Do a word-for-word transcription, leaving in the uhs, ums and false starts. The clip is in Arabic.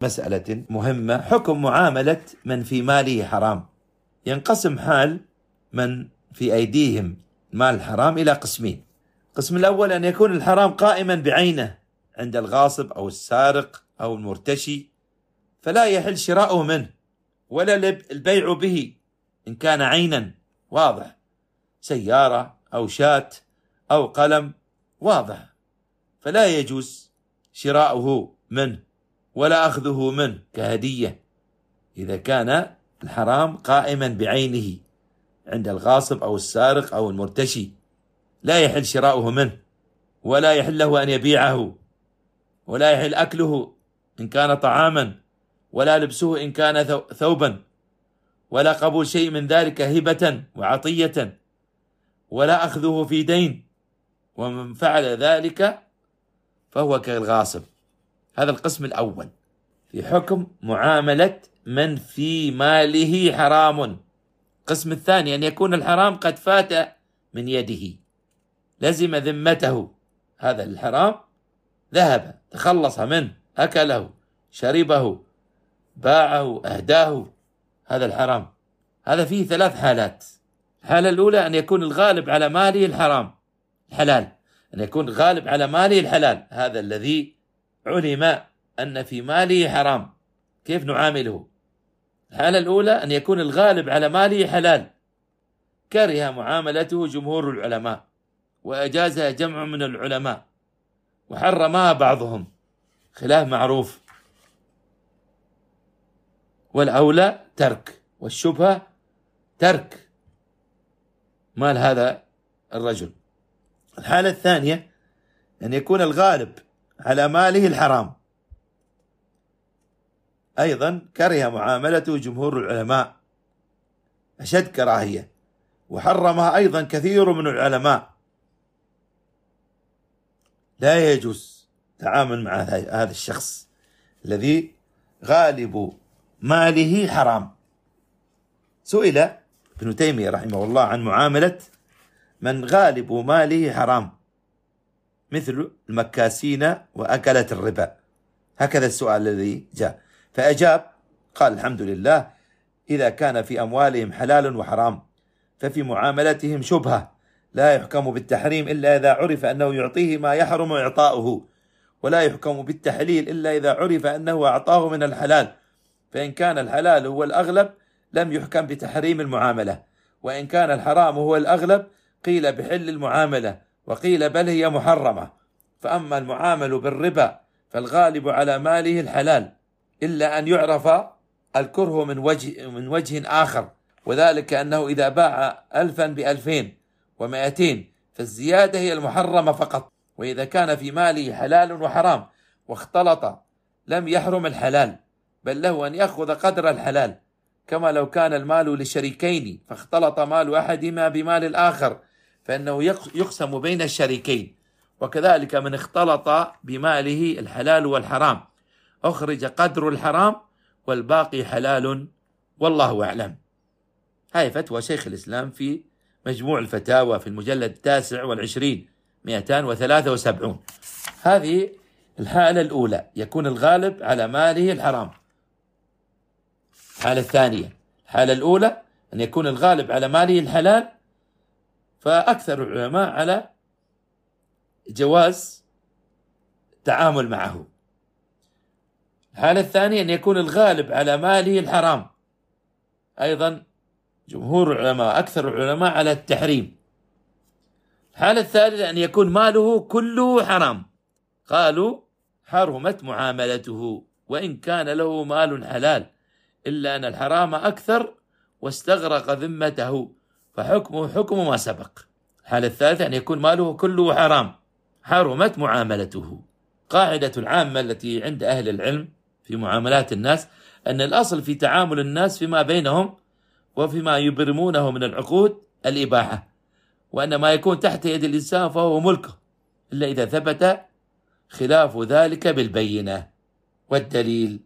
مسألة مهمة: حكم معاملة من في ماله حرام. ينقسم حال من في أيديهم مال حرام إلى قسمين. القسم الأول أن يكون الحرام قائما بعينه عند الغاصب أو السارق أو المرتشي، فلا يحل شراؤه منه ولا البيع به إن كان عينا واضح، سيارة أو شاة أو قلم واضح، فلا يجوز شراؤه منه ولا أخذه منه كهدية إذا كان الحرام قائما بعينه عند الغاصب أو السارق أو المرتشي. لا يحل شراؤه منه ولا يحل له أن يبيعه، ولا يحل أكله إن كان طعاما، ولا لبسه إن كان ثوبا، ولا قبول شيء من ذلك هبة وعطية، ولا أخذه في دين، ومن فعل ذلك فهو كالغاصب. هذا القسم الأول في حكم معاملة من في ماله حرام. القسم الثاني أن يكون الحرام قد فات من يده، لزم ذمته، هذا الحرام ذهب، تخلص منه، أكله، شربه، باعه، أهداه، هذا الحرام. هذا فيه ثلاث حالات. الحالة الأولى أن يكون الغالب على ماله الحرام الحلال، أن يكون غالب على ماله الحلال، هذا الذي علم أن في ماله حرام، كيف نعامله؟ الحالة الأولى أن يكون الغالب على ماله حلال، كره معاملته جمهور العلماء وأجازها جمع من العلماء وحرمها بعضهم، خلاف معروف، والأولى ترك، والشبهة ترك مال هذا الرجل. الحالة الثانية أن يكون الغالب على ماله الحرام، أيضا كره معاملته جمهور العلماء أشد كراهية، وحرمها أيضا كثير من العلماء. لا يجوز التعامل مع هذا الشخص الذي غالب ماله حرام. سئل ابن تيمية رحمه الله عن معاملة من غالب ماله حرام مثل المكاسين وأكلة الربا، هكذا السؤال الذي جاء، فأجاب قال: الحمد لله، إذا كان في أموالهم حلال وحرام ففي معاملتهم شبهة، لا يحكم بالتحريم إلا إذا عرف أنه يعطيه ما يحرم إعطاؤه، ولا يحكم بالتحليل إلا إذا عرف أنه أعطاه من الحلال، فإن كان الحلال هو الأغلب لم يحكم بتحريم المعاملة، وإن كان الحرام هو الأغلب قيل بحل المعاملة، وقيل بل هي محرمة. فأما المعامل بالربا فالغالب على ماله الحلال، إلا أن يعرف الكره من وجه, من وجه آخر، وذلك أنه إذا باع ألفا بألفين ومائتين فالزيادة هي المحرمة فقط، وإذا كان في ماله حلال وحرام واختلط لم يحرم الحلال، بل له أن يأخذ قدر الحلال، كما لو كان المال لشريكين فاختلط مال أحدهما بمال الآخر فإنه يقسم بين الشريكين. وكذلك من اختلط بماله الحلال والحرام أخرج قدر الحرام والباقي حلال، والله أعلم. هاي فتوى شيخ الإسلام في مجموع الفتاوى في المجلد التاسع والعشرين مئتان وثلاثة وسبعون. هذه الحالة الأولى، يكون الغالب على ماله الحرام. الحالة الثانية، الحالة الأولى أن يكون الغالب على ماله الحلال، فأكثر العلماء على جواز التعامل معه. الحالة الثانية أن يكون الغالب على ماله الحرام، أيضا جمهور العلماء أكثر العلماء على التحريم. الحالة الثالثة أن يكون ماله كله حرام، قالوا حرمت معاملته وإن كان له مال حلال، إلا أن الحرام أكثر واستغرق ذمته فحكمه حكم ما سبق. الحالة الثالثة أن يكون ماله كله حرام، حرمت معاملته. قاعدة العامة التي عند أهل العلم في معاملات الناس أن الأصل في تعامل الناس فيما بينهم وفيما يبرمونه من العقود الإباحة، وأن ما يكون تحت يد الإنسان فهو ملكه إلا إذا ثبت خلاف ذلك بالبينة. والدليل